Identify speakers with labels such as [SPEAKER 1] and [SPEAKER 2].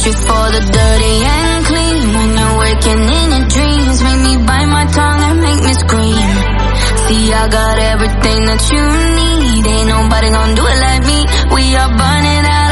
[SPEAKER 1] you for the dirty and clean. When you're waking in your dreams, make me bite my tongue and make me scream. See, I got everything that you need. Ain't nobody gonna do it like me. We are burning out